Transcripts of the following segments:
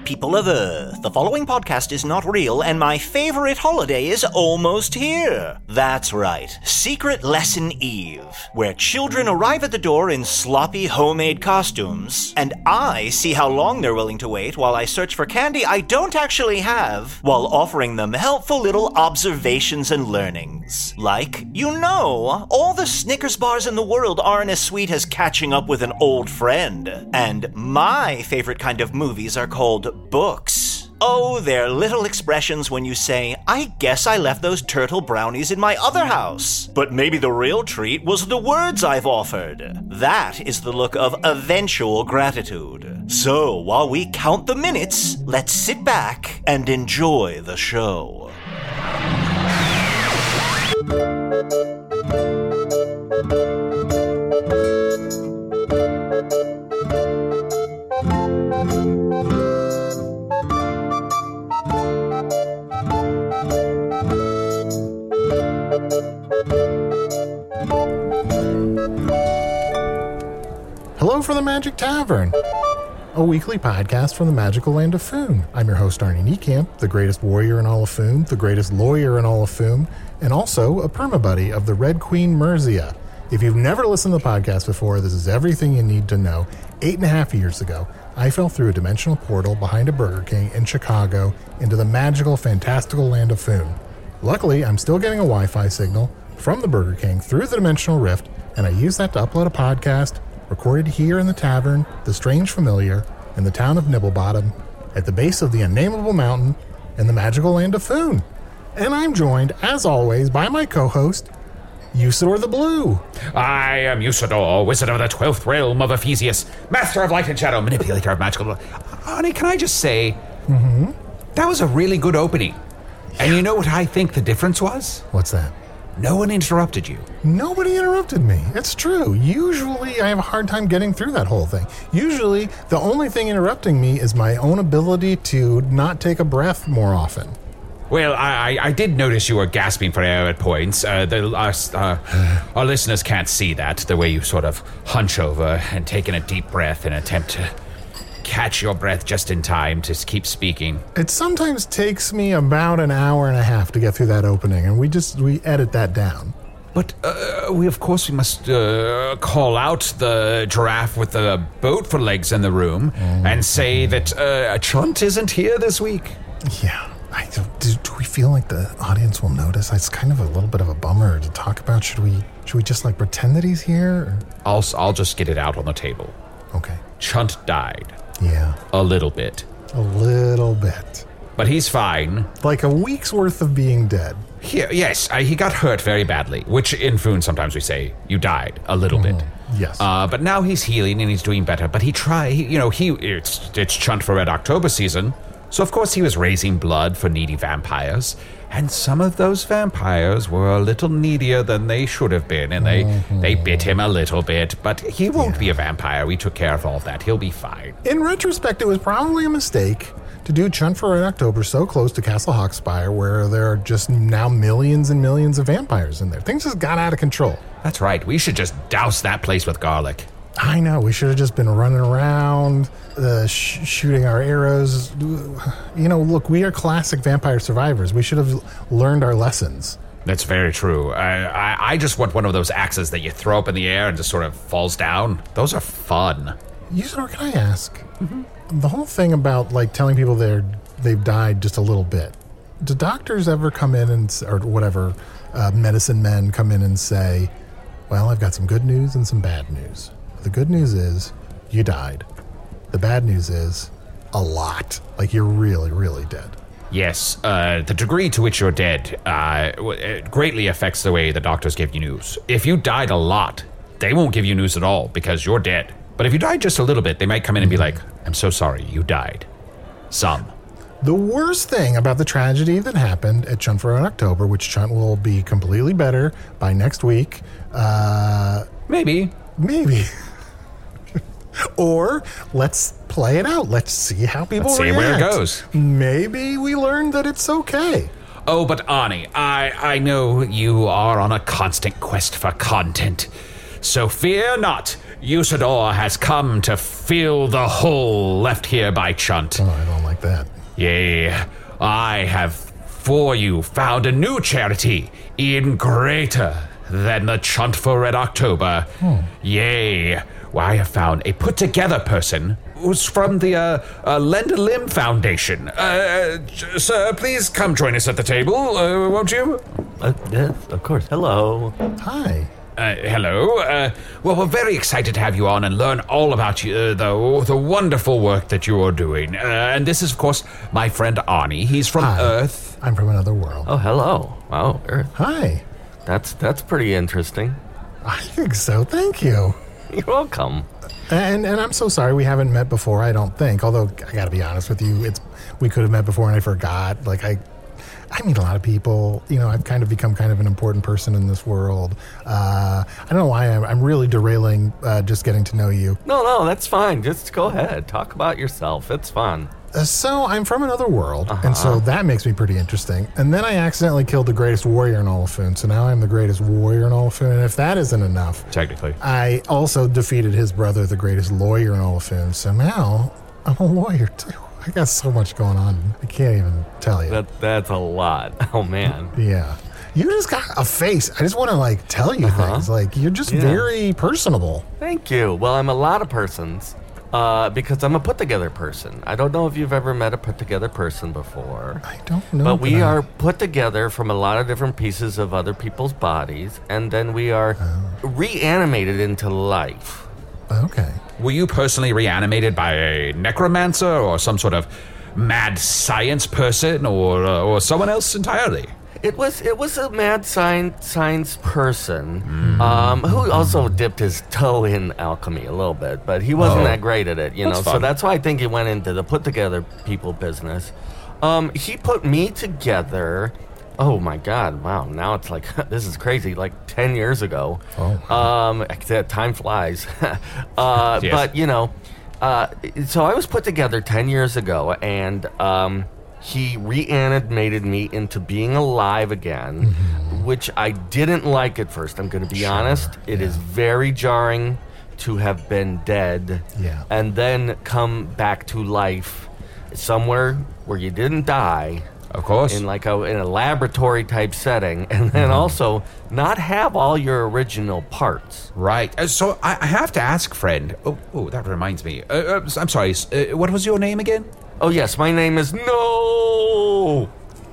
people of Earth. The following podcast is not real, and my favorite holiday is almost here. That's right, Secret Lesson Eve, where children arrive at the door in sloppy homemade costumes, and I see how long they're willing to wait while I search for candy I don't actually have, while offering them helpful little observations and learnings. Like, all the Snickers bars in the world aren't as sweet as catching up with an old friend. And my favorite kind of movies are called books. Oh, they're little expressions when you say, I guess I left those turtle brownies in my other house. But maybe the real treat was the words I've offered. That is the look of eventual gratitude. So, while we count the minutes, let's sit back and enjoy the show. Hello from the Magic Tavern, a weekly podcast from the magical land of Foon. I'm your host, Arnie Niekamp, the greatest warrior in all of Foon, the greatest lawyer in all of Foon, and also a permabuddy of the Red Queen Merzia. If you've never listened to the podcast before, this is everything you need to know. 8.5 years ago, I fell through a dimensional portal behind a Burger King in Chicago into the magical, fantastical land of Foon. Luckily, I'm still getting a Wi-Fi signal from the Burger King through the dimensional rift, and I use that to upload a podcast recorded here in the tavern, The Strange Familiar, in the town of Nibblebottom, at the base of the unnameable mountain in the magical land of Foon. And I'm joined, as always, by my co-host, Usador the Blue. I am Usador, wizard of the 12th realm of Ephesius, master of light and shadow, manipulator of magical... Honey, can I just say, that was a really good opening. Yeah. And you know what I think the difference was? What's that? No one interrupted you. Nobody interrupted me. It's true. Usually I have a hard time getting through that whole thing. Usually the only thing interrupting me is my own ability to not take a breath more often. Well, I did notice you were gasping for air at points. Our listeners can't see that, the way you sort of hunch over and take in a deep breath and attempt to catch your breath just in time to keep speaking. It sometimes takes me about an hour and a half to get through that opening, and we edit that down. But we must call out the giraffe with the boat for legs in the room and say that Chunt isn't here this week. Yeah. Do we feel like the audience will notice? It's kind of a little bit of a bummer to talk about. Should we just pretend that he's here? Or? I'll just get it out on the table. Okay. Chunt died. Yeah. A little bit. But he's fine. Like a week's worth of being dead. Yes, he got hurt very badly, which in Foon sometimes we say, you died a little bit. Yes. But now he's healing and he's doing better. But it's Chunt for Red October season. So of course he was raising blood for needy vampires. And some of those vampires were a little needier than they should have been, and they bit him a little bit, but he won't be a vampire. We took care of all of that. He'll be fine. In retrospect, it was probably a mistake to do Chunt for Red October so close to Castle Hawkspire, where there are just now millions and millions of vampires in there. Things just got out of control. That's right. We should just douse that place with garlic. I know. We should have just been running around, shooting our arrows. Look, we are classic vampire survivors. We should have learned our lessons. That's very true. I just want one of those axes that you throw up in the air and just sort of falls down. Those are fun. Usador, can I ask? The whole thing about telling people they've died just a little bit. Do doctors ever come in or whatever, medicine men come in and say, well, I've got some good news and some bad news. The good news is you died. The bad news is a lot. You're really, really dead. Yes, the degree to which you're dead it greatly affects the way the doctors give you news. If you died a lot, they won't give you news at all because you're dead. But if you died just a little bit, they might come in and be like, I'm so sorry, you died. Some. The worst thing about the tragedy that happened at Chunt for October, which Chunt will be completely better by next week. Maybe. Or let's play it out. Let's see how people react. See where it goes. Maybe we learned that it's okay. Oh, but Ani, I know you are on a constant quest for content. So fear not. Usador has come to fill the hole left here by Chunt. Oh, I don't like like that. Yea, I have for you found a new charity, even greater than the Chunt for Red October. Yea, I have found a put-together person who's from the Lend a Limb Foundation. Sir, please come join us at the table, won't you? Yes, of course. Hello. Hi. Hello. Well, we're very excited to have you on and learn all about you, the wonderful work that you are doing. And this is, of course, my friend Arnie. He's from Hi. Earth. I'm from another world. Oh, hello. Wow, Earth. Hi. That's pretty interesting. I think so. Thank you. You're welcome. And I'm so sorry we haven't met before, I don't think. Although, I gotta be honest with you, we could have met before and I forgot. Like, I meet a lot of people. You know, I've kind of become kind of an important person in this world. I don't know why I'm really derailing just getting to know you. No, that's fine. Just go ahead. Talk about yourself. It's fun. So I'm from another world, and so that makes me pretty interesting. And then I accidentally killed the greatest warrior in all of Foon, so now I'm the greatest warrior in all of Foon. And if that isn't enough, Technically. I also defeated his brother, the greatest lawyer in all of Foon. So now I'm a lawyer too. I got so much going on. I can't even tell you. That's a lot. Oh, man. Yeah. You just got a face. I just want to, like, tell you things. Like, you're just very personable. Thank you. Well, I'm a lot of persons because I'm a put-together person. I don't know if you've ever met a put-together person before. I don't know. But we are put together from a lot of different pieces of other people's bodies, and then we are reanimated into life. Okay. Were you personally reanimated by a necromancer or some sort of mad science person or someone else entirely? It was a mad science person who also dipped his toe in alchemy a little bit, but he wasn't that great at it, you know. So that's why I think he went into the put together people business. He put me together. Oh my God! Wow, now it's like this is crazy. Like 10 years ago. Time flies. Yes. But you know, so I was put together 10 years ago, and he reanimated me into being alive again, which I didn't like at first. I'm going to be honest. It is very jarring to have been dead and then come back to life somewhere where you didn't die. Of course. In like in a laboratory type setting, and then also not have all your original parts. Right. So I have to ask, friend. Oh, that reminds me. I'm sorry. What was your name again? Oh yes, my name is No.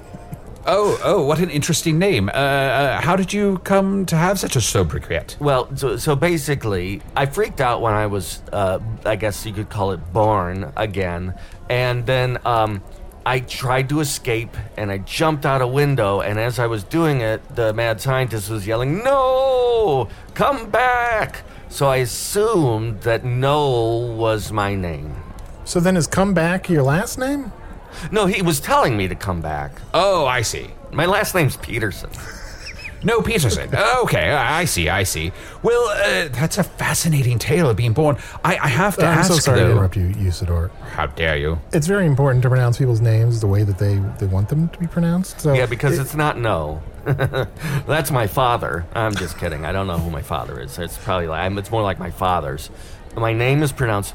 Oh, what an interesting name. How did you come to have such a sobriquet? Well, so basically, I freaked out when I was, I guess you could call it born again, and then I tried to escape, and I jumped out a window, and as I was doing it, the mad scientist was yelling, "No! Come back!" So I assumed that No was my name. So then is come back your last name? No, he was telling me to come back. Oh, I see. My last name's Peterson. No, Peterson. Okay, I see. Well, that's a fascinating tale of being born. I have to ask, I'm so sorry though. to interrupt you, Usador. How dare you? It's very important to pronounce people's names the way that they want them to be pronounced. So Yeah, because it's not No. That's my father. I'm just kidding. I don't know who my father is. It's probably it's more like my father's. My name is pronounced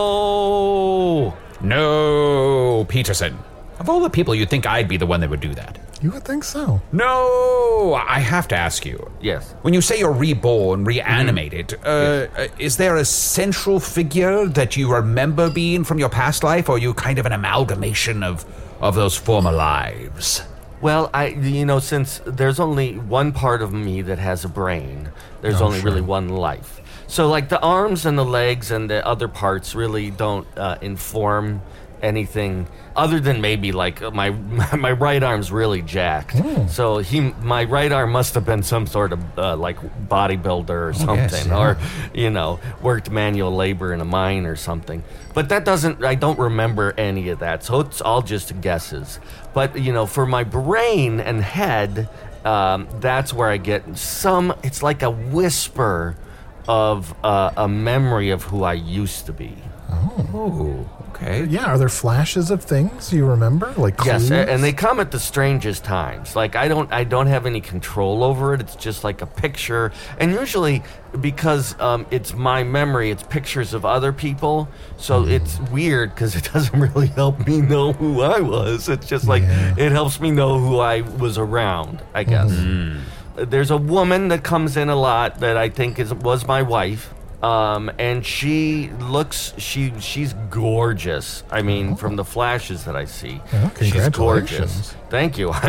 No. No, Peterson. Of all the people, you'd think I'd be the one that would do that. You would think so. No, I have to ask you. Yes. When you say you're reborn, reanimated, is there a central figure that you remember being from your past life, or are you kind of an amalgamation of those former lives? Well, since there's only one part of me that has a brain, there's only really one life. So, like, the arms and the legs and the other parts really don't inform anything other than maybe, like, my right arm's really jacked. So my right arm must have been some sort of, like, bodybuilder or something. Or, worked manual labor in a mine or something. But I don't remember any of that. So it's all just guesses. But, for my brain and head, that's where I get it's like a whisper of a memory of who I used to be. Oh, Okay. Yeah, are there flashes of things you remember? Like clues? Yes, and they come at the strangest times. Like I don't have any control over it. It's just like a picture, and usually because it's my memory, it's pictures of other people. So it's weird because it doesn't really help me know who I was. It's just like it helps me know who I was around, I guess. There's a woman that comes in a lot that I think was my wife. And she's gorgeous. I mean, from the flashes that I see, she's gorgeous. Thank you.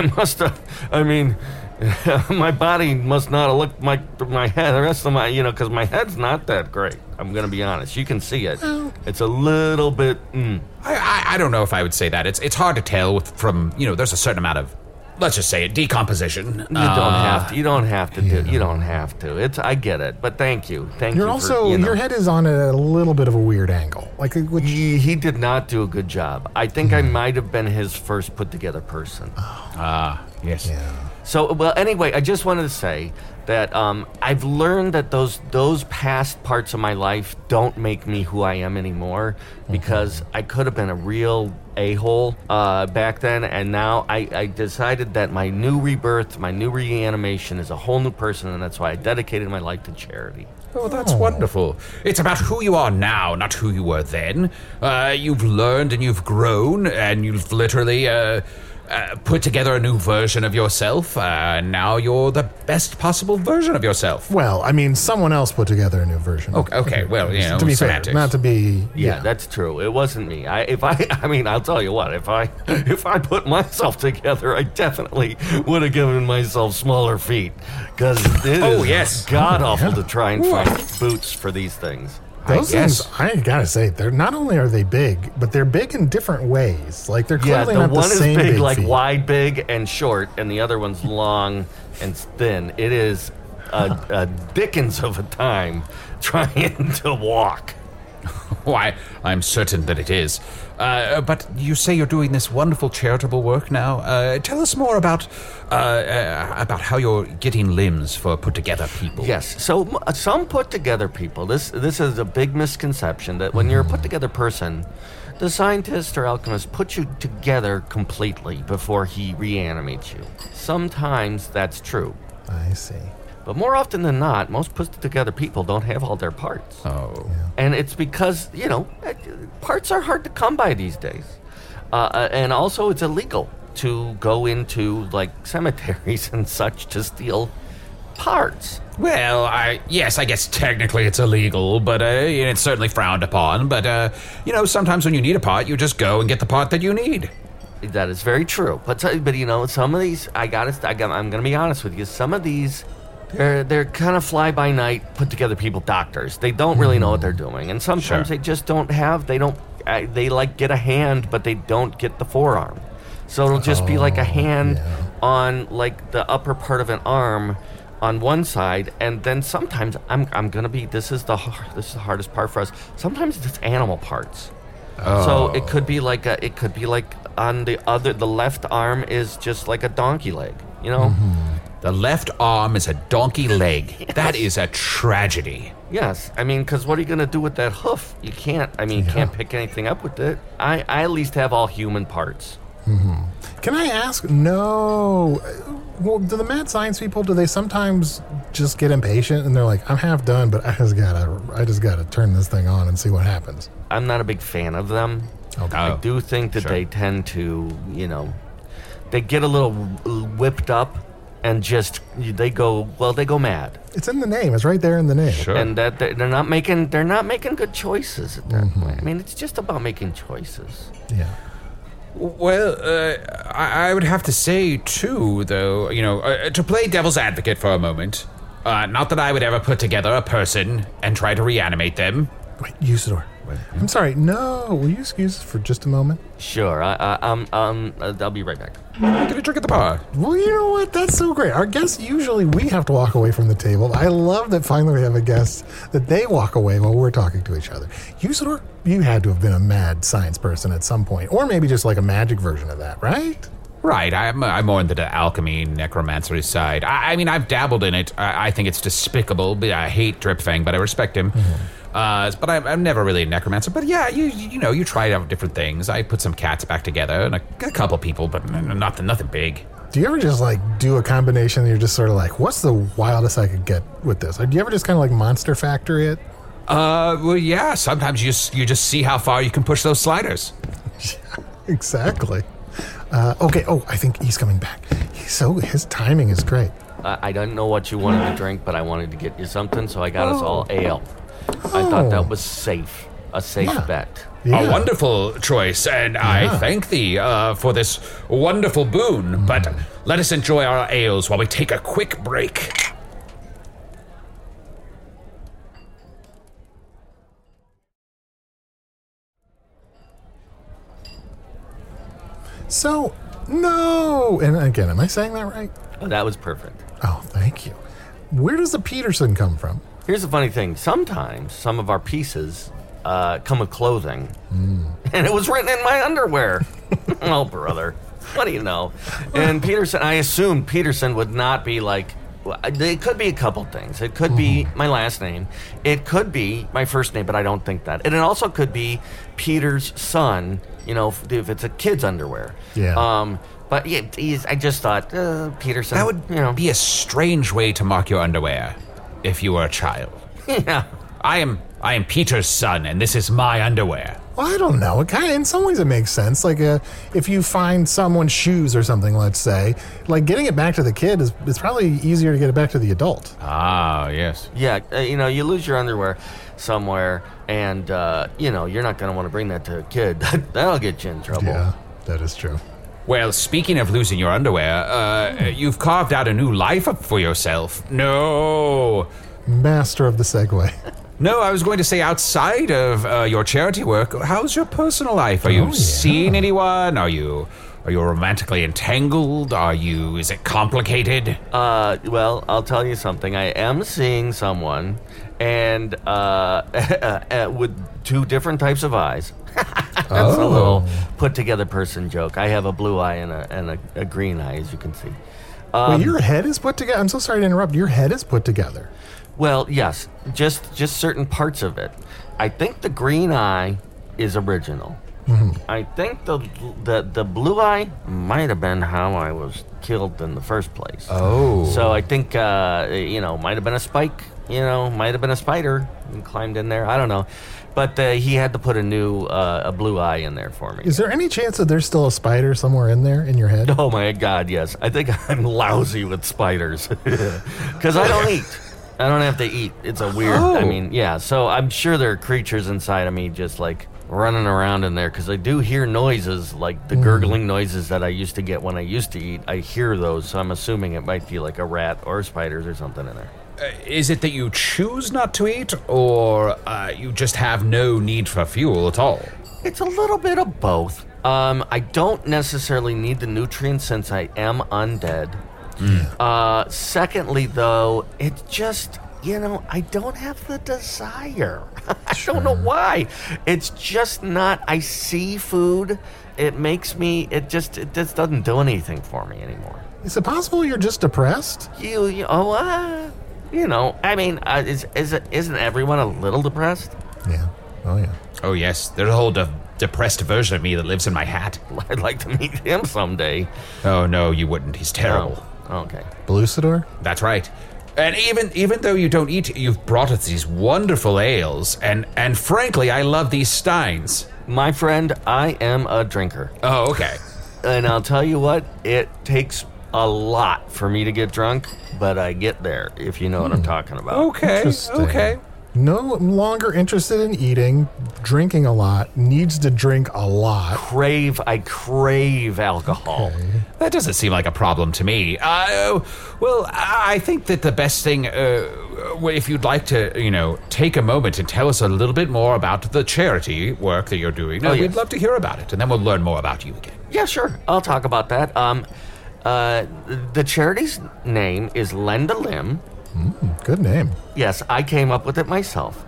My body must not have looked my head. The rest of my, because my head's not that great. I'm gonna be honest. You can see it. It's a little bit. I don't know if I would say that. It's hard to tell from there's a certain amount of, let's just say it, decomposition. You don't have to. You don't have to do. You don't have to. I get it. But thank you. You're also your head is on a little bit of a weird angle. Like he did not do a good job. I think I might have been his first put together person. Yes. Yeah. So, well, anyway, I just wanted to say that I've learned that those past parts of my life don't make me who I am anymore, because I could have been a real a-hole back then, and now I decided that my new rebirth, my new reanimation is a whole new person, and that's why I dedicated my life to charity. Oh, that's wonderful. It's about who you are now, not who you were then. You've learned and you've grown, and you've literally put together a new version of yourself. Now you're the best possible version of yourself. Well, I mean, someone else put together a new version. Okay. Well, to be semantics. fair, not to be. Yeah, that's true. It wasn't me. I'll tell you what. If I put myself together, I definitely would have given myself smaller feet, because it is god awful to try and find boots for these things. Those things, I gotta say, they're not only are they big, but they're big in different ways. Like they're clearly not the same. One is big, like feet. wide, big, and short, and the other one's long and thin. It is a dickens of a time trying to walk. Why, I'm certain that it is. But you say you're doing this wonderful charitable work now. Tell us more about how you're getting limbs for put-together people. Yes, so some put-together people, this is a big misconception that when you're a put-together person, the scientist or alchemist puts you together completely before he reanimates you. Sometimes that's true. I see. But more often than not, most put-together people don't have all their parts. Oh. Yeah. And it's because, parts are hard to come by these days. And also it's illegal to go into, like, cemeteries and such to steal parts. Well, I guess technically it's illegal, but it's certainly frowned upon. But, sometimes when you need a part, you just go and get the part that you need. That is very true. But some of these, I'm going to be honest with you, some of these... They're kind of fly-by-night, put-together people, doctors. They don't really know what they're doing. And sometimes they just don't have, they get a hand, but they don't get the forearm. So it'll just be like a hand on, like, the upper part of an arm on one side, and then sometimes this is the hardest part for us. Sometimes it's animal parts. Oh. So it could be like on the left arm is just like a donkey leg, The left arm is a donkey leg. Yes. That is a tragedy. Yes, because what are you going to do with that hoof? You can't. You can't pick anything up with it. I at least have all human parts. Mm-hmm. Can I ask? No. Well, do the mad science people? Do they sometimes just get impatient and they're like, "I'm half done, but I just gotta turn this thing on and see what happens." I'm not a big fan of them. Okay. I do think that they tend to, they get a little whipped up. And they go mad. It's in the name. It's right there in the name. Sure. And that they're not making good choices at that point. It's just about making choices. Yeah. Well, I would have to say too, though, to play devil's advocate for a moment. Not that I would ever put together a person and try to reanimate them. Wait, Usador. I'm sorry. No, will you excuse us for just a moment? Sure. I'll be right back. Get a drink at the bar. Well, you know what? That's so great. Our guests, usually we have to walk away from the table. I love that finally we have a guest that they walk away while we're talking to each other. Usador, you had to have been a mad science person at some point, or maybe just like a magic version of that, right? Right, I'm more into the alchemy, necromancy side. I've dabbled in it. I think it's despicable. I hate Dripfang, but I respect him. But I'm never really a necromancer. But yeah, you try out different things. I put some cats back together and a couple people, but nothing big. Do you ever just do a combination and you're just sort of like, what's the wildest I could get with this? Or do you ever just kind of Monster Factory it? Well, yeah. Sometimes you just see how far you can push those sliders. Exactly. Okay. Oh, I think he's coming back. His timing is great. I don't know what you wanted to drink, but I wanted to get you something, so I got us all ale. I thought that was safe. A safe bet. Yeah. A wonderful choice, and I thank thee for this wonderful boon. But let us enjoy our ales while we take a quick break. So, no. And again, am I saying that right? Oh, that was perfect. Oh, thank you. Where does the Peterson come from? Here's the funny thing. Sometimes some of our pieces come with clothing. And it was written in my underwear. Oh, brother. What do you know? And Peterson, I assumed Peterson would not be it could be a couple things. It could be my last name. It could be my first name, but I don't think that. And it also could be Peter's son, if it's a kid's underwear. Yeah. But yeah, I just thought, Peterson. That would be a strange way to mark your underwear if you were a child. Yeah. I am Peter's son, and this is my underwear. Well, I don't know. In some ways it makes sense. If you find someone's shoes or something, let's say, getting it back to the kid is probably easier to get it back to the adult. Ah, yes. Yeah, you lose your underwear somewhere, and, you're not going to want to bring that to a kid. That'll get you in trouble. Yeah, that is true. Well, speaking of losing your underwear, you've carved out a new life for yourself. No. Master of the segue. No, I was going to say outside of your charity work, how's your personal life? Are you seeing anyone? Are you romantically entangled? Is it complicated? Well, I'll tell you something. I am seeing someone, and with two different types of eyes. That's a little put-together person joke. I have a blue eye and a green eye, as you can see. Wait, your head is put together? I'm so sorry to interrupt. Your head is put together. Well, yes, just certain parts of it. I think the green eye is original. Mm-hmm. I think the blue eye might have been how I was killed in the first place. Oh. So I think, might have been a spike, might have been a spider and climbed in there. I don't know. But he had to put a blue eye in there for me. Is there any chance that there's still a spider somewhere in there in your head? Oh, my God, yes. I think I'm lousy with spiders because I don't eat. I don't have to eat. It's a weird, so I'm sure there are creatures inside of me just running around in there because I do hear noises like the gurgling noises that I used to get when I used to eat. I hear those, so I'm assuming it might be like a rat or spiders or something in there. Is it that you choose not to eat, or you just have no need for fuel at all? It's a little bit of both. I don't necessarily need the nutrients since I am undead. Secondly, though, it just, I don't have the desire. I don't know why. It's just not, I see food. It makes me, it just doesn't do anything for me anymore. Is it possible you're just depressed? Isn't everyone a little depressed? Yeah. Oh, yeah. Oh, yes. There's a whole depressed version of me that lives in my hat. I'd like to meet him someday. Oh, no, you wouldn't. He's terrible. Oh, okay. Blucidor? That's right. And even though you don't eat, you've brought us these wonderful ales, and frankly, I love these steins. My friend, I am a drinker. Oh, okay. And I'll tell you what, it takes a lot for me to get drunk, but I get there, if you know what I'm talking about. Okay. No longer interested in eating, drinking a lot, needs to drink a lot. I crave alcohol. Okay. That doesn't seem like a problem to me. Well, I think that the best thing, if you'd like to, take a moment and tell us a little bit more about the charity work that you're doing, we'd love to hear about it, and then we'll learn more about you again. Yeah, sure. I'll talk about that. The charity's name is Lend a Limb. Good name. Yes, I came up with it myself.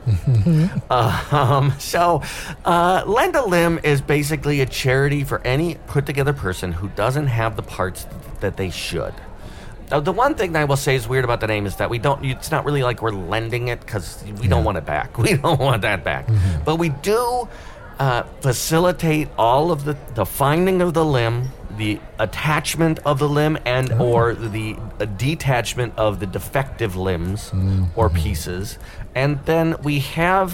So, Lend a Limb is basically a charity for any put-together person who doesn't have the parts that they should. The one thing that I will say is weird about the name is that we don't. It's not really like we're lending it because we don't want it back. We don't want that back. Mm-hmm. But we do facilitate all of the finding of the limb, the attachment of the limb, and or the detachment of the defective limbs or pieces. And then we have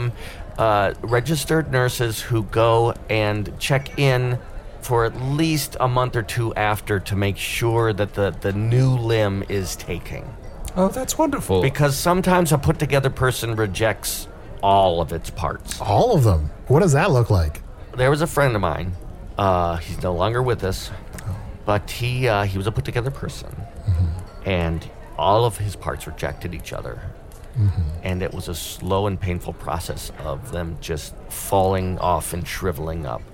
registered nurses who go and check in for at least a month or two after to make sure that the new limb is taking. Oh, that's wonderful. Because sometimes a put-together person rejects all of its parts. All of them. What does that look like? There was a friend of mine. He's no longer with us, but he was a put-together person, and all of his parts rejected each other. And it was a slow and painful process of them just falling off and shriveling up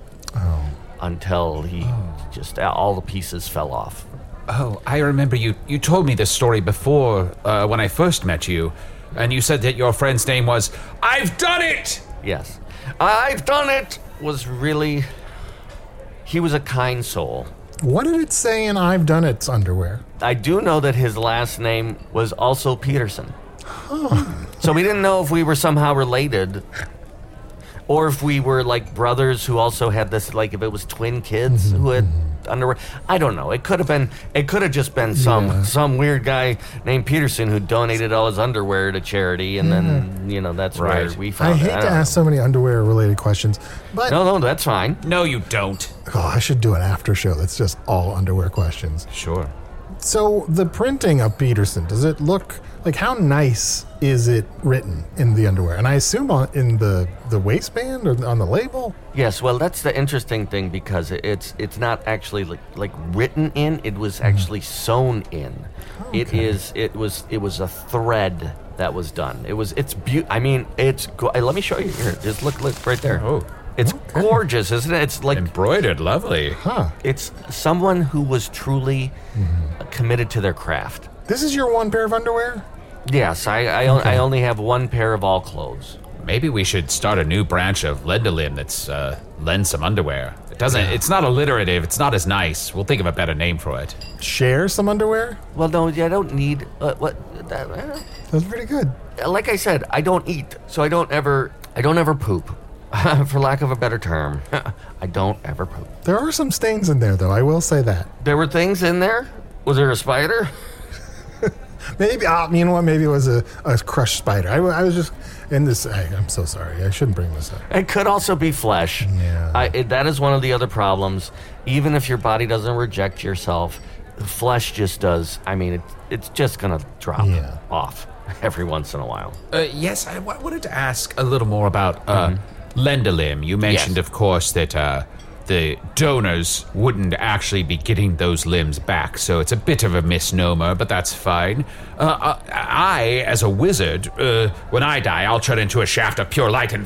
until just all the pieces fell off. Oh, I remember you told me this story before when I first met you, and you said that your friend's name was I've Done It! Yes. I've Done It was really... He was a kind soul. What did it say in I've Done It's underwear? I do know that his last name was also Peterson. So we didn't know if we were somehow related, or if we were like brothers who also had this, like if it was twin kids who had underwear. I don't know. It could have just been some weird guy named Peterson who donated all his underwear to charity, and then that's where we found I hate to ask so many underwear related questions, but No, that's fine. No, you don't. I should do an after show that's just all underwear questions. Sure. So the printing of Peterson, does it look like, how nice is it written in the underwear? And I assume in the waistband or on the label? Yes, well, that's the interesting thing, because it's not actually like written in. It was actually sewn in. Okay. It was a thread that was done. Let me show you here. Just look right there. Oh. It's gorgeous, isn't it? It's like Embroidered, lovely. Huh. it's someone who was truly committed to their craft. This is your one pair of underwear? Yes, I only have one pair of all clothes. Maybe we should start a new branch of Lend-A-Limb that's lend some underwear. It's not alliterative, it's not as nice. We'll think of a better name for it. Share some underwear? Well, no, I don't need That's pretty good. like I said, I don't eat, so I don't ever poop. For lack of a better term, I don't ever poop. There are some stains in there, though. I will say that. There were things in there? Was there a spider? Maybe, you know what? Maybe it was a crushed spider. I was just in this. I'm so sorry. I shouldn't bring this up. It could also be flesh. Yeah. That is one of the other problems. Even if your body doesn't reject yourself, flesh just does. I mean, it's just going to drop off every once in a while. Yes, I wanted to ask a little more about Lend-A-Limb. You mentioned, of course, that the donors wouldn't actually be getting those limbs back, so it's a bit of a misnomer, but that's fine. I, as a wizard, when I die, I'll turn into a shaft of pure light and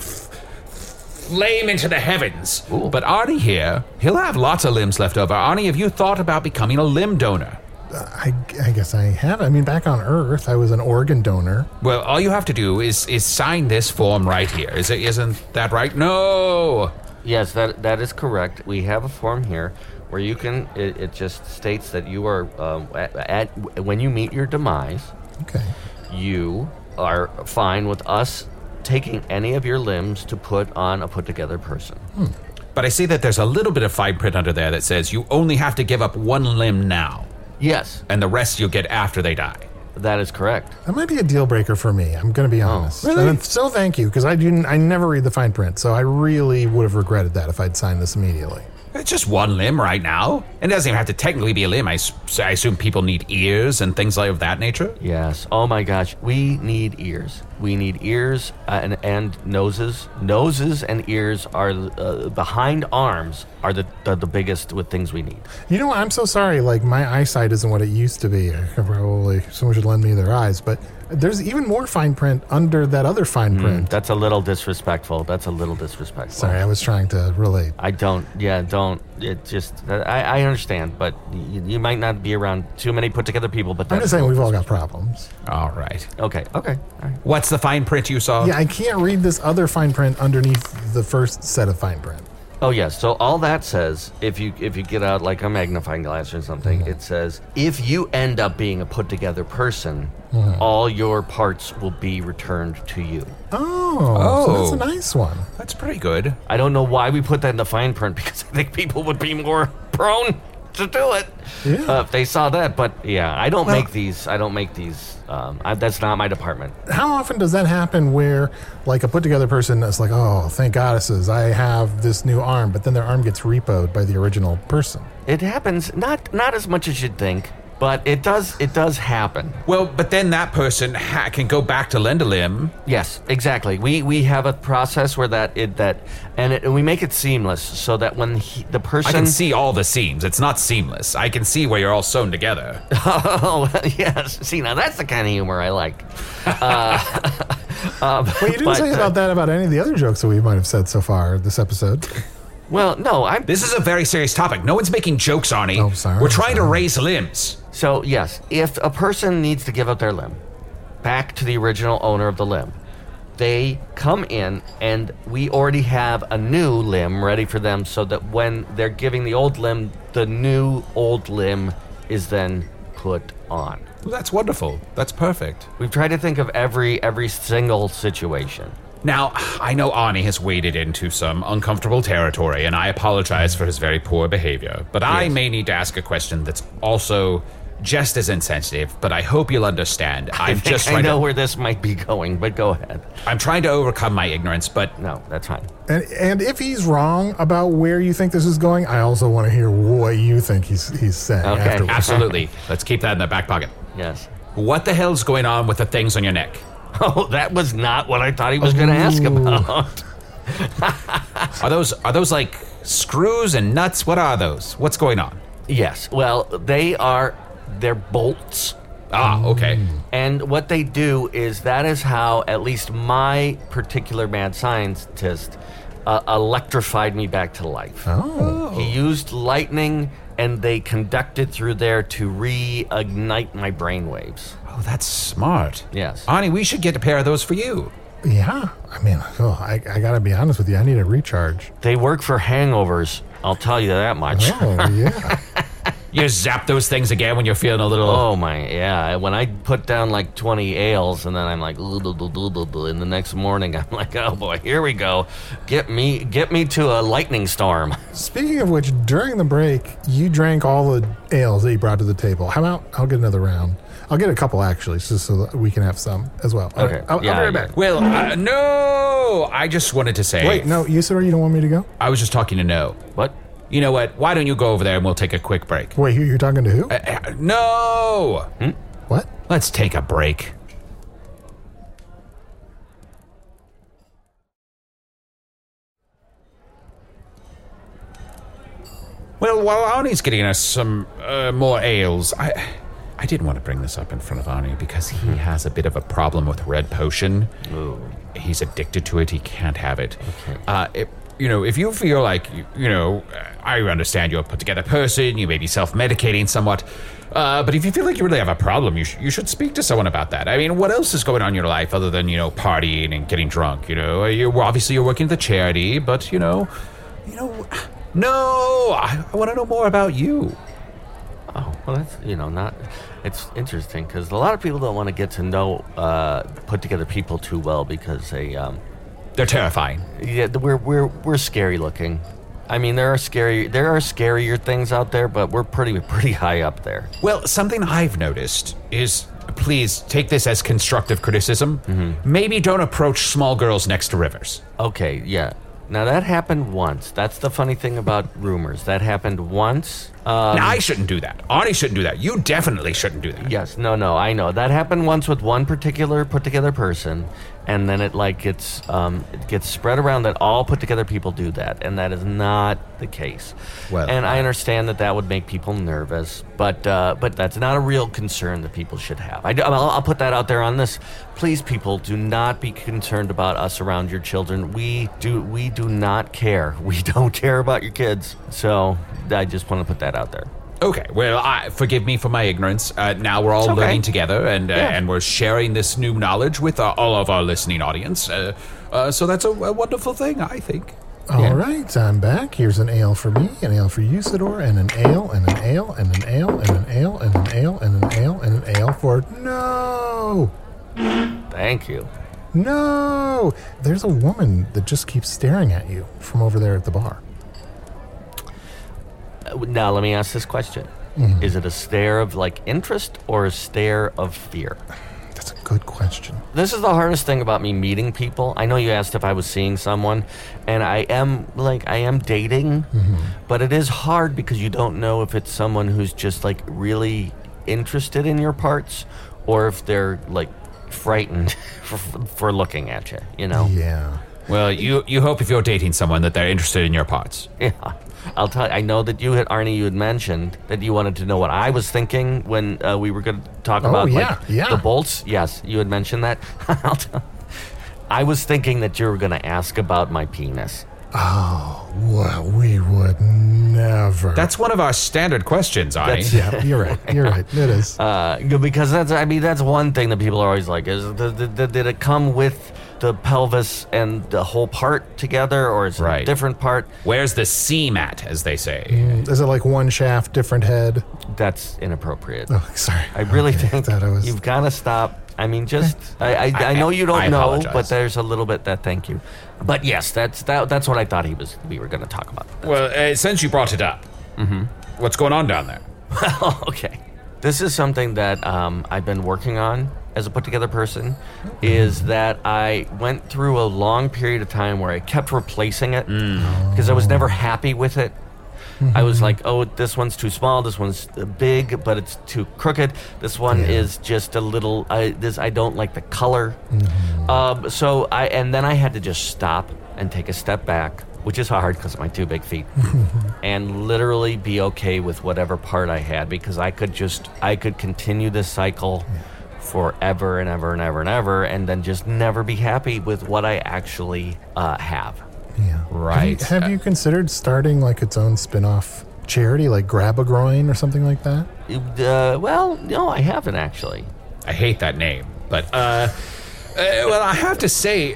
flame into the heavens. Ooh. But Arnie here, he'll have lots of limbs left over. Arnie, have you thought about becoming a limb donor? I guess I have. I mean, back on Earth, I was an organ donor. Well, all you have to do is sign this form right here. Isn't that right? No! Yes, that is correct. We have a form here where you can. It just states that you are when you meet your demise. Okay. You are fine with us taking any of your limbs to put on a put-together person. But I see that there's a little bit of fine print under there that says you only have to give up one limb now, Yes, and the rest you'll get after they die. that is correct. That might be a deal breaker for me. I'm going to be honest. Really? And so thank you, because I never read the fine print, so I really would have regretted that if I'd signed this immediately. It's just one limb right now. It doesn't even have to technically be a limb. I assume people need ears and things like of that nature. Yes. Oh my gosh, we need ears. We need ears and noses. Noses and ears are behind arms are the biggest with things we need. You know what? I'm so sorry. Like, my eyesight isn't what it used to be. Probably someone should lend me their eyes, but there's even more fine print under that other fine print. That's a little disrespectful. Sorry, I was trying to relate. Don't. It just, I understand, but you might not be around too many put together people, but I'm that's just saying we've all got problems. All right. Okay. All right. What's the fine print you saw? Yeah, I can't read this other fine print underneath the first set of fine print. Oh yes. So all that says, if you get out like a magnifying glass or something, it says if you end up being a put together person, all your parts will be returned to you. Oh, so that's a nice one. That's pretty good. I don't know why we put that in the fine print because I think people would be more prone to do it if they saw that. But yeah, I don't make these. That's not my department. How often does that happen where, like, a put-together person is like, oh, thank goddesses, I have this new arm, but then their arm gets repoed by the original person? It happens not as much as you'd think, but it does happen. Well, but then that person can go back to lend a limb. Yes, exactly. We have a process where we make it seamless so that when the person... I can see all the seams. It's not seamless. I can see where you're all sewn together. Oh, yes. See, now that's the kind of humor I like. Well, you didn't say about any of the other jokes that we might have said so far this episode. Well, no, This is a very serious topic. No one's making jokes, Arnie. Oh, sorry. We're trying to raise limbs. So, yes, if a person needs to give up their limb back to the original owner of the limb, they come in and we already have a new limb ready for them so that when they're giving the old limb, the new old limb is then put on. Well, that's wonderful. That's perfect. We've tried to think of every single situation. Now, I know Arnie has waded into some uncomfortable territory, and I apologize for his very poor behavior. But I may need to ask a question that's also just as insensitive, but I hope you'll understand. I know where this might be going, but go ahead. I'm trying to overcome my ignorance, but... No, that's fine. And if he's wrong about where you think this is going, I also want to hear what you think he's saying afterwards. Absolutely. Let's keep that in the back pocket. Yes. What the hell's going on with the things on your neck? Oh, that was not what I thought he was going to ask about. Are those like screws and nuts? What are those? What's going on? Yes. Well, they're bolts. Ah, okay. And what they do is that is how at least my particular mad scientist electrified me back to life. Oh. He used lightning and they conducted through there to reignite my brainwaves. Oh, that's smart. Yes. Arnie, we should get a pair of those for you. Yeah. I mean, I got to be honest with you. I need a recharge. They work for hangovers. I'll tell you that much. Oh, yeah. You zap those things again when you're feeling a little... Oh, my, yeah. When I put down like 20 ales and then I'm like, and the next morning I'm like, oh, boy, here we go. Get me to a lightning storm. Speaking of which, during the break, you drank all the ales that you brought to the table. How about I'll get another round? I'll get a couple, actually, just so that we can have some as well. Okay. I'll be right back. Well, no! I just wanted to say... Wait, no, you said you don't want me to go? I was just talking to No. What? You know what? Why don't you go over there and we'll take a quick break? Wait, you're talking to who? No! What? Let's take a break. Well, while Arnie's getting us some more ales, I didn't want to bring this up in front of Arnie because he has a bit of a problem with red potion. Ooh. He's addicted to it. He can't have it. Okay. If you feel like, I understand you're a put-together person, you may be self-medicating somewhat, but if you feel like you really have a problem, you should speak to someone about that. I mean, what else is going on in your life other than, partying and getting drunk, You're working at the charity, but, no, I want to know more about you. Oh, well, that's, it's interesting because a lot of people don't want to get to know put-together people too well because They're terrifying. Yeah, we're scary looking. I mean, there are scarier things out there, but we're pretty high up there. Well, something I've noticed is, please take this as constructive criticism. Mm-hmm. Maybe don't approach small girls next to rivers. Okay, yeah. Now that happened once. That's the funny thing about rumors. That happened once. Now, I shouldn't do that. Arnie shouldn't do that. You definitely shouldn't do that. Yes, no, I know. That happened once with one particular put-together person, and then it gets spread around that all put-together people do that, and that is not the case. Well, and I understand that would make people nervous, but that's not a real concern that people should have. I'll put that out there on this. Please, people, do not be concerned about us around your children. We do not care. We don't care about your kids. So I just want to put that out there. Okay, well, forgive me for my ignorance. Now we're all learning together, and we're sharing this new knowledge with all of our listening audience. So that's a wonderful thing, I think. All right, I'm back. Here's an ale for me, an ale for you, Sidor, and an ale, and an ale, and an ale, and an ale, and an ale, and an ale, and an ale for no. Thank you. No! There's a woman that just keeps staring at you from over there at the bar. Now, let me ask this question. Is it a stare of, interest or a stare of fear? That's a good question. This is the hardest thing about me meeting people. I know you asked if I was seeing someone, and I am dating, but it is hard because you don't know if it's someone who's just, really interested in your parts or if they're, frightened for looking at you, Yeah. Well, you hope if you're dating someone that they're interested in your parts. Yeah. I'll tell you, I know that Arnie, you had mentioned that you wanted to know what I was thinking when we were going to talk about the bolts. Yes, you had mentioned that. I was thinking that you were going to ask about my penis. Oh, well, we would never. That's one of our standard questions, Arnie. Yeah, you're right. You're right. It is. Because that's one thing that people are always like, is did it come with the pelvis and the whole part together, or is it a different part? Where's the seam at, as they say? Is it like one shaft, different head? That's inappropriate. Oh, sorry. I really think you've got to stop. I mean, just I know you don't know, but there's a little bit that. Thank you, but yes, that's what I thought we were going to talk about. Well, since you brought it up, what's going on down there? Well, okay, this is something that I've been working on as a put-together person. Is that I went through a long period of time where I kept replacing it because I was never happy with it. I was like, oh, this one's too small, this one's big, but it's too crooked. This one is just a little, I don't like the color. And then I had to just stop and take a step back, which is hard because of my two big feet, and literally be okay with whatever part I had, because I could continue this cycle forever and ever and ever and ever, and then just never be happy with what I actually have. Yeah. Right. Have you considered starting its own spin-off charity, like Grab a Groin or something like that? Well, no, I haven't actually. I hate that name, but well, I have to say,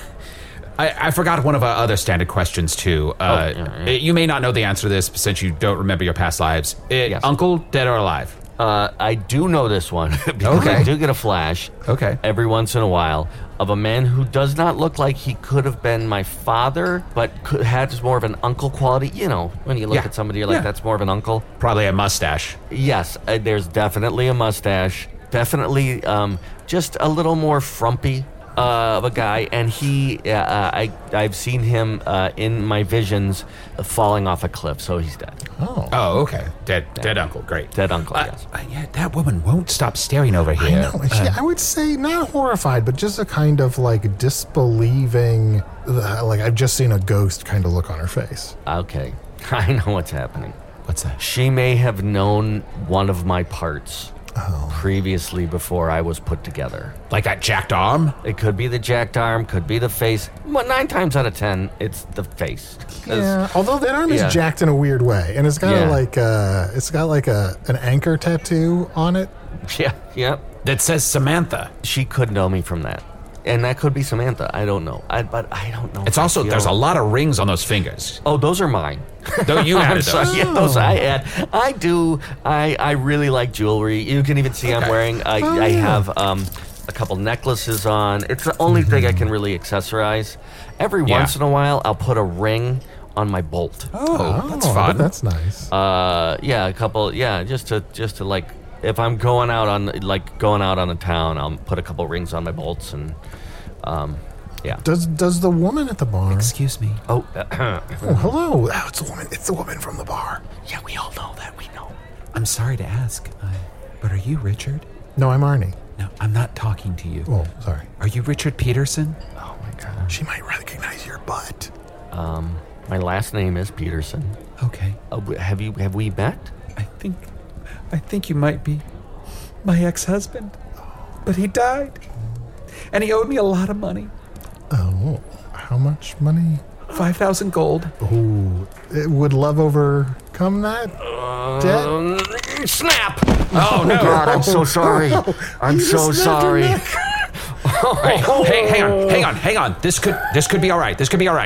I forgot one of our other standard questions too. You may not know the answer to this since you don't remember your past lives. Yes. Uncle, dead or alive? I do know this one because I do get a flash every once in a while of a man who does not look like he could have been my father, but has more of an uncle quality. You know, when you look at somebody, you're like, that's more of an uncle. Probably a mustache. Yes, there's definitely a mustache. Definitely just a little more frumpy of a guy. And I've seen him in my visions falling off a cliff, so he's dead. Oh, okay. Dead uncle. Great. Dead uncle, yes. Yeah, that woman won't stop staring over here. I know. I would say not horrified, but just a kind of disbelieving, I've just seen a ghost kind of look on her face. Okay. I know what's happening. What's that? She may have known one of my parts previously before I was put together. Like that jacked arm? It could be the jacked arm, could be the face. Well, 9 times out of 10, it's the face. Yeah, although that arm is jacked in a weird way, and it's got an anchor tattoo on it. Yeah. That says Samantha. She could know me from that. And that could be Samantha. I don't know. But I don't know. It's also, there's a lot of rings on those fingers. Oh, those are mine. Though you added those. Yeah, those I add. I do. I really like jewelry. You can even see I'm wearing, I have a couple necklaces on. It's the only thing I can really accessorize. Every once in a while, I'll put a ring on my bolt. Oh, that's fun. That's nice. A couple. Yeah, just to like, if I'm going out on a town, I'll put a couple rings on my bolts and. Yeah. Does the woman at the bar? Excuse me. Oh, hello. Oh, it's a woman. It's the woman from the bar. Yeah, we all know that. We know. I'm sorry to ask, but are you Richard? No, I'm Arnie. No, I'm not talking to you. Oh, sorry. Are you Richard Peterson? Oh my God. She might recognize your butt. My last name is Peterson. Okay. Have we met? I think you might be my ex-husband, but he died, and he owed me a lot of money. Oh, how much money? 5,000 gold. Ooh, would love overcome that debt? Snap! Oh no! God, I'm so sorry. I'm so sorry. Hey, hang on. This could be all right.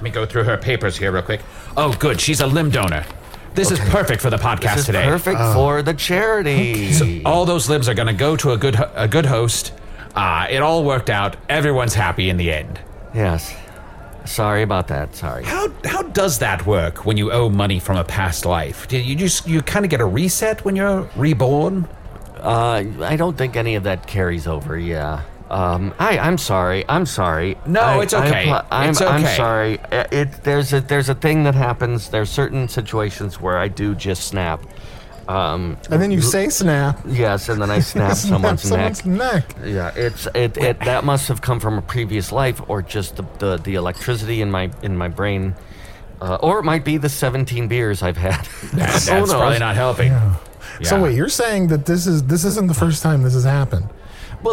me go through her papers here real quick. Oh, good. She's a limb donor. This is perfect for the podcast This is today. perfect for the charity. So all those limbs are going to go to a good host. It all worked out. Everyone's happy in the end. Yes. Sorry about that. Sorry. How does that work when you owe money from a past life? Do you kind of get a reset when you're reborn? I don't think any of that carries over. Yeah. I'm sorry. No, it's okay. It's okay. I'm sorry. There's a thing that happens. There's certain situations where I do just snap. And then you say snap. Yes, and then I snap someone's neck. Yeah, it that must have come from a previous life, or just the electricity in my brain, or it might be the 17 beers I've had. That's probably not helping. Yeah. Yeah. So wait, you're saying that this isn't the first time this has happened? Well,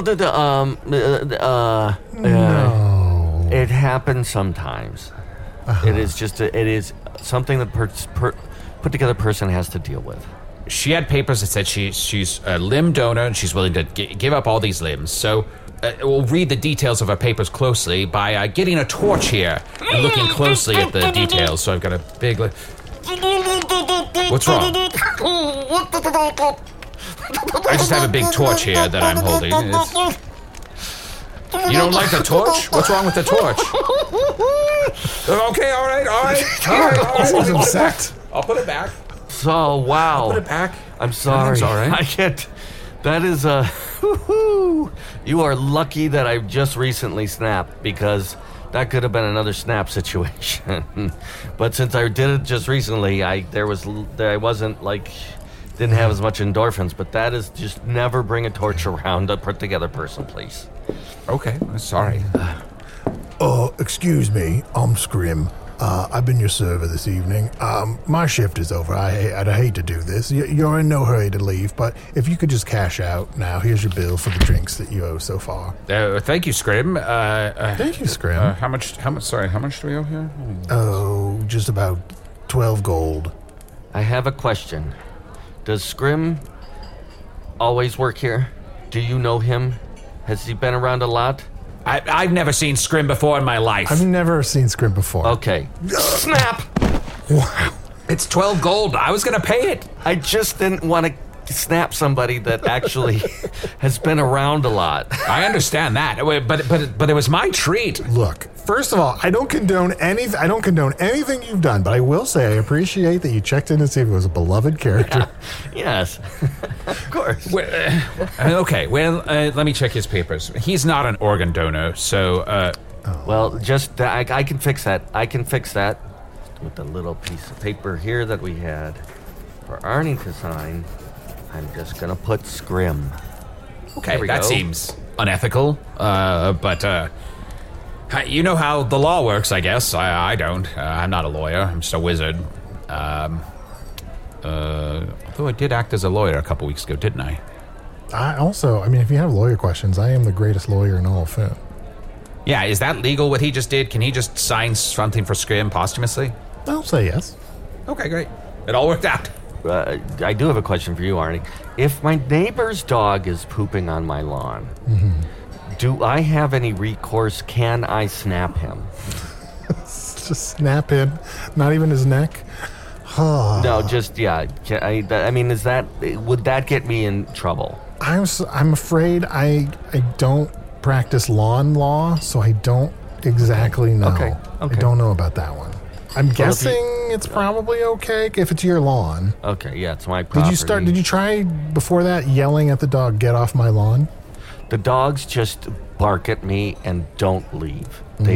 No. it happens sometimes. It is something that put together person has to deal with. She had papers that said she's a limb donor and she's willing to give up all these limbs. So we'll read the details of her papers closely by getting a torch here and looking closely at the details. So I've got a big... What's wrong? I just have a big torch here that I'm holding. You don't like the torch? What's wrong with the torch? Okay, all right. He's upset. I'll put it back. So, wow. Put it back. I'm sorry. Everything's all right. I can't. That is you are lucky that I just recently snapped, because that could have been another snap situation. But since I did it just recently, I wasn't like, didn't have as much endorphins. But that is just never bring a torch around a put together person, please. Okay, sorry. Excuse me, I'm Scrim. I've been your server this evening. My shift is over. I'd hate to do this. You're in no hurry to leave, but if you could just cash out now, here's your bill for the drinks that you owe so far. Thank you, Scrim. Thank you, Scrim. How much do we owe here? Oh, just about 12 gold. I have a question. Does Scrim always work here? Do you know him? Has he been around a lot? I've never seen Scrim before in my life. I've never seen Scrim before. Okay. Snap! Wow. It's 12 gold. I was going to pay it. I just didn't want to snap somebody that actually has been around a lot. I understand that, but it was my treat. Look, first of all, I don't condone anything you've done, but I will say I appreciate that you checked in to see if it was a beloved character. Yes. Of course. Okay, let me check his papers. He's not an organ donor, so... Well, just I can fix that. I can fix that with the little piece of paper here that we had for Arnie to sign. I'm just gonna put Scrim. Okay, that seems unethical, but you know how the law works, I guess. I don't. I'm not a lawyer. I'm just a wizard. Although I did act as a lawyer a couple weeks ago, didn't I? If you have lawyer questions, I am the greatest lawyer in all of Foon. Yeah, is that legal, what he just did? Can he just sign something for Scrim posthumously? I'll say yes. Okay, great. It all worked out. I do have a question for you, Arnie. If my neighbor's dog is pooping on my lawn, do I have any recourse? Can I snap him? Just snap him, not even his neck. No, just yeah. Would that get me in trouble? I'm afraid I don't practice lawn law, so I don't exactly know. Okay. I don't know about that one. I'm guessing it's probably okay if it's your lawn. Okay, yeah, it's my property. Did you try before that yelling at the dog, "Get off my lawn"? The dogs just bark at me and don't leave. They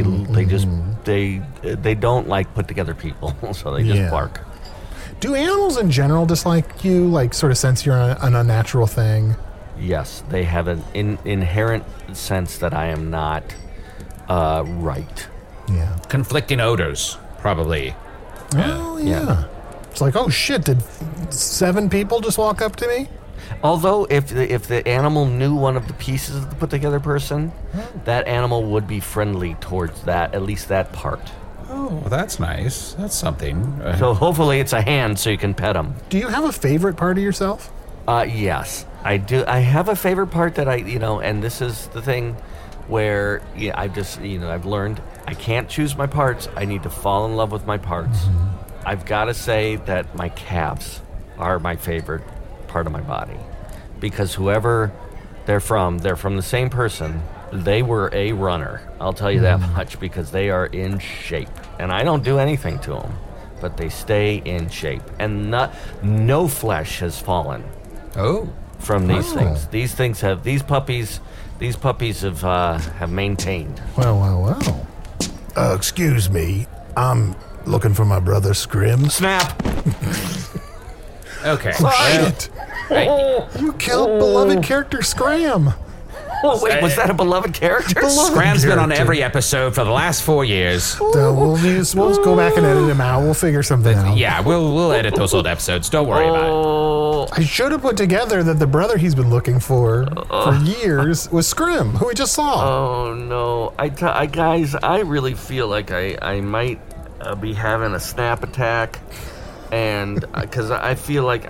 don't like put together people, so they just bark. Do animals in general dislike you, like sort of sense you're an unnatural thing? Yes, they have an inherent sense that I am not right. Yeah. Conflicting odors, probably. Oh, yeah. It's like, oh shit, did 7 people just walk up to me? Although, if the animal knew one of the pieces of the put together person, that animal would be friendly towards that, at least that part. Oh, well, that's nice. That's something. So hopefully it's a hand so you can pet them. Do you have a favorite part of yourself? Yes, I do. I have a favorite part that and this is the thing where I've learned I can't choose my parts. I need to fall in love with my parts. I've got to say that my calves are my favorite part of my body. Because whoever they're from the same person. They were a runner. I'll tell you that much, because they are in shape. And I don't do anything to them, but they stay in shape. And no flesh has fallen from these things. These puppies have maintained. Well. Excuse me. I'm looking for my brother Scrim. Snap! Okay. Shit! Hey, You killed beloved character Scram. Oh, wait, was that a beloved character? Scram's been on every episode for the last 4 years. We'll just go back and edit him out. We'll figure something out. Yeah, we'll edit those old episodes. Don't worry about it. I should have put together that the brother he's been looking for years was Scrim, who we just saw. Oh, no. Guys, I really feel like I might be having a snap attack. And because I feel like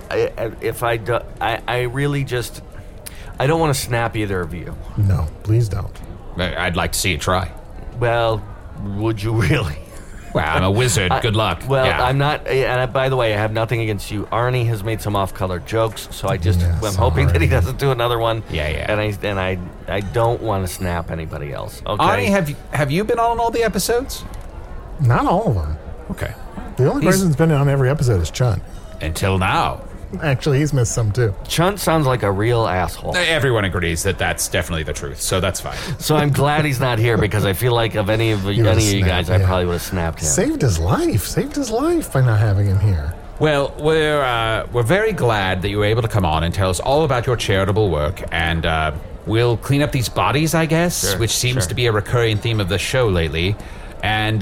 I don't want to snap either of you. No, please don't. I'd like to see you try. Well, would you really? Well, I'm a wizard. Good luck. Well, yeah. I'm not. And by the way, I have nothing against you. Arnie has made some off-color jokes, so I'm hoping that he doesn't do another one. Yeah. And I don't want to snap anybody else. Okay. Arnie, have you been on all the episodes? Not all of them. Okay. The only person that's been on every episode is Chunt. Until now. Actually, he's missed some too. Chunt sounds like a real asshole. Everyone agrees that that's definitely the truth, so that's fine. So I'm glad he's not here, because I feel like of any of you guys, I probably would have snapped him. Saved his life by not having him here. Well, we're very glad that you were able to come on and tell us all about your charitable work, and we'll clean up these bodies, I guess, which seems to be a recurring theme of the show lately. And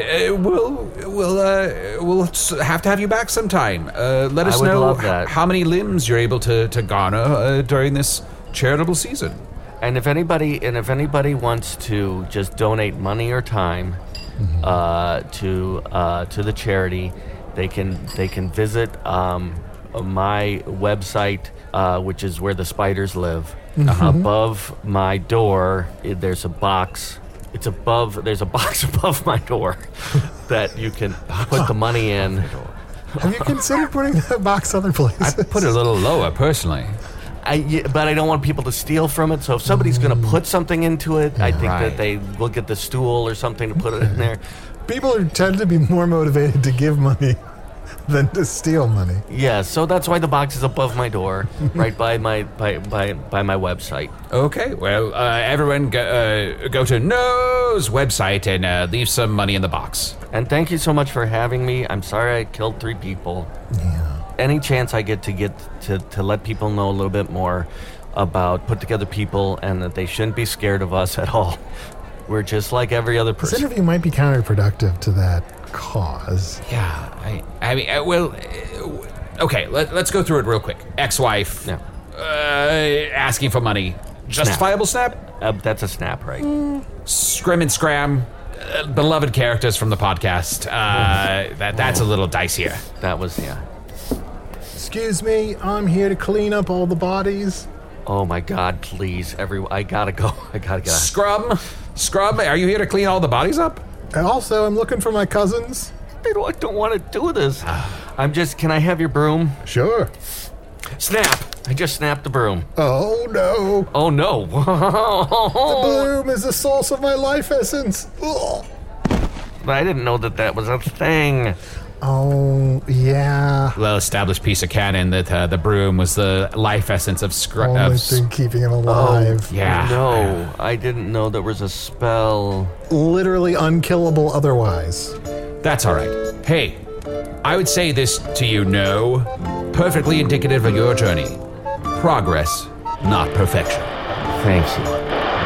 we'll have to have you back sometime. Let us know how many limbs you're able to garner during this charitable season. And if anybody wants to just donate money or time to the charity, they can visit my website, which is where the spiders live. Above my door, there's a box. There's a box above my door that you can put the money in. Have you considered putting that box other places? I put it a little lower, personally. But I don't want people to steal from it, so if somebody's going to put something into it, I think that they will get the stool or something to put it in there. People tend to be more motivated to give money than to steal money. Yeah, so that's why the box is above my door, right by my website. Okay, well, everyone go to No's website and leave some money in the box. And thank you so much for having me. I'm sorry I killed 3 people. Yeah. Any chance I get to let people know a little bit more about Put Together People, and that they shouldn't be scared of us at all. We're just like every other person. This interview might be counterproductive to that cause. Yeah, I mean, okay, let's go through it real quick. Ex-wife, asking for money. Justifiable snap? That's a snap, right? Scrim and Scram, beloved characters from the podcast. That's a little dicier. That was, Excuse me, I'm here to clean up all the bodies. Oh my God, please, I gotta go. I gotta go. Scrum, are you here to clean all the bodies up? And also, I'm looking for my cousins. I don't want to do this. Can I have your broom? Sure. Snap! I just snapped the broom. Oh, no. Oh, no. The broom is the source of my life essence. Ugh. I didn't know that was a thing. Oh, yeah. Well-established piece of canon that the broom was the life essence of Scrum. Only thing keeping him alive. Oh, yeah. No, I didn't know there was a spell. Literally unkillable otherwise. That's all right. Hey, I would say this to you, No. Perfectly indicative of your journey. Progress, not perfection. Thank you.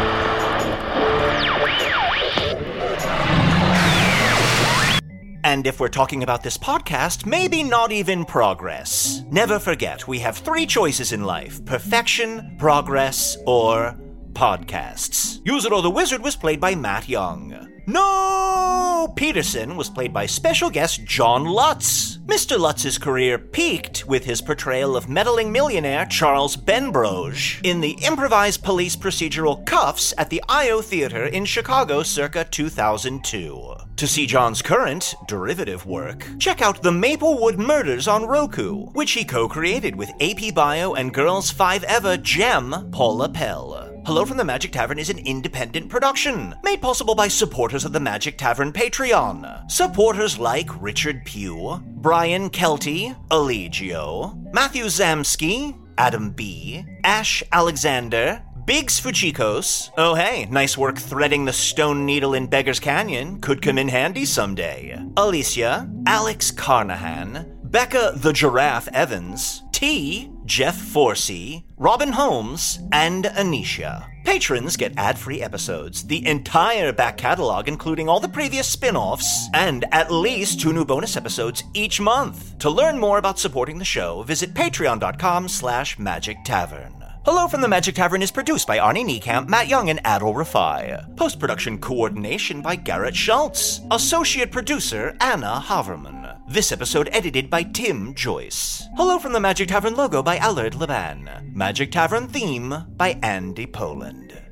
And if we're talking about this podcast, maybe not even progress. Never forget, we have 3 choices in life: perfection, progress, or podcasts. Use It or the Wizard was played by Matt Young. No! Peterson was played by special guest John Lutz. Mr. Lutz's career peaked with his portrayal of meddling millionaire Charles Benbroge in the improvised police procedural Cuffs at the I.O. Theater in Chicago circa 2002. To see John's current, derivative work, check out The Maplewood Murders on Roku, which he co-created with AP Bio and Girls 5 Eva gem Paula Pell. Hello from the Magic Tavern is an independent production, made possible by supporters of the Magic Tavern Patreon. Supporters like Richard Pugh, Brian Kelty, Allegio, Matthew Zamsky, Adam B., Ash Alexander, Biggs Fujikos. Oh hey, nice work threading the stone needle in Beggar's Canyon. Could come in handy someday. Alicia, Alex Carnahan, Becca the Giraffe Evans, T, Jeff Forsey, Robin Holmes, and Anisha. Patrons get ad-free episodes, the entire back catalog including all the previous spin-offs, and at least 2 new bonus episodes each month. To learn more about supporting the show, visit patreon.com/Magic Tavern. Hello from the Magic Tavern is produced by Arnie Niekamp, Matt Young, and Adol Rafai. Post-production coordination by Garrett Schultz. Associate producer Anna Haverman. This episode edited by Tim Joyce. Hello from the Magic Tavern logo by Allard Laban. Magic Tavern theme by Andy Poland.